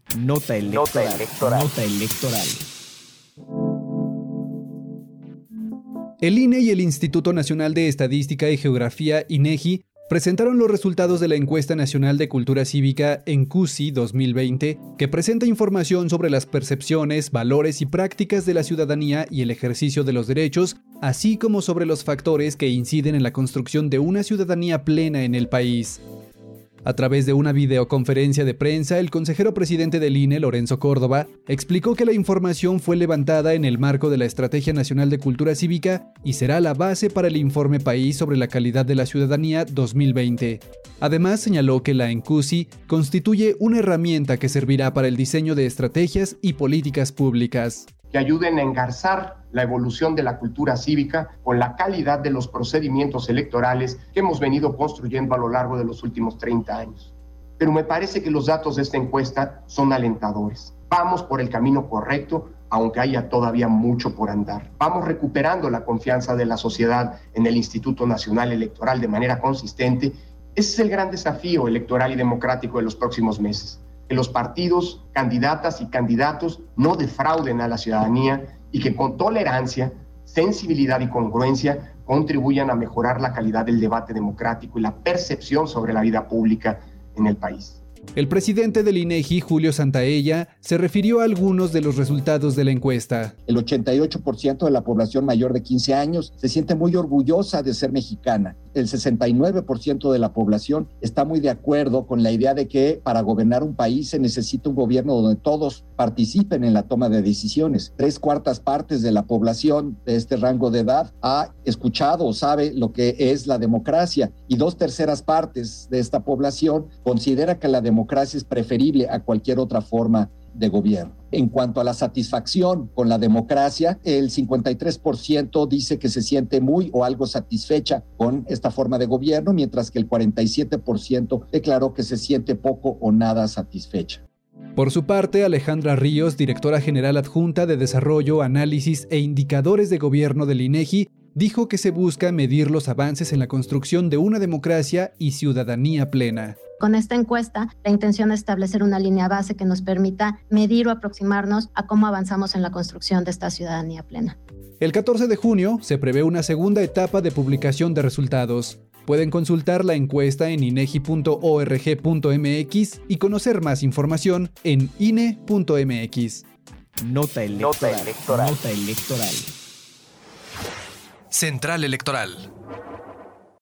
Nota electoral. Nota electoral. El INE y el Instituto Nacional de Estadística y Geografía, INEGI, presentaron los resultados de la Encuesta Nacional de Cultura Cívica ENCUCI 2020, que presenta información sobre las percepciones, valores y prácticas de la ciudadanía y el ejercicio de los derechos, así como sobre los factores que inciden en la construcción de una ciudadanía plena en el país. A través de una videoconferencia de prensa, el consejero presidente del INE, Lorenzo Córdoba, explicó que la información fue levantada en el marco de la Estrategia Nacional de Cultura Cívica y será la base para el Informe País sobre la Calidad de la Ciudadanía 2020. Además, señaló que la ENCUCI constituye una herramienta que servirá para el diseño de estrategias y políticas públicas que ayuden a engarzar la evolución de la cultura cívica con la calidad de los procedimientos electorales que hemos venido construyendo a lo largo de los últimos 30 años. Pero me parece que los datos de esta encuesta son alentadores. Vamos por el camino correcto, aunque haya todavía mucho por andar. Vamos recuperando la confianza de la sociedad en el Instituto Nacional Electoral de manera consistente. Ese es el gran desafío electoral y democrático de los próximos meses. Que los partidos, candidatas y candidatos no defrauden a la ciudadanía y que con tolerancia, sensibilidad y congruencia contribuyan a mejorar la calidad del debate democrático y la percepción sobre la vida pública en el país. El presidente del INEGI, Julio Santaella, se refirió a algunos de los resultados de la encuesta. El 88% de la población mayor de 15 años se siente muy orgullosa de ser mexicana. El 69% de la población está muy de acuerdo con la idea de que para gobernar un país se necesita un gobierno donde todos participen en la toma de decisiones. 3/4 partes de la población de este rango de edad ha escuchado o sabe lo que es la democracia y 2/3 partes de esta población considera que la democracia es preferible a cualquier otra forma de gobierno. En cuanto a la satisfacción con la democracia, el 53% dice que se siente muy o algo satisfecha con esta forma de gobierno, mientras que el 47% declaró que se siente poco o nada satisfecha. Por su parte, Alejandra Ríos, directora general adjunta de Desarrollo, Análisis e Indicadores de Gobierno del INEGI, dijo que se busca medir los avances en la construcción de una democracia y ciudadanía plena. Con esta encuesta, la intención es establecer una línea base que nos permita medir o aproximarnos a cómo avanzamos en la construcción de esta ciudadanía plena. El 14 de junio se prevé una segunda etapa de publicación de resultados. Pueden consultar la encuesta en inegi.org.mx y conocer más información en ine.mx. Nota electoral. Nota electoral. Central Electoral.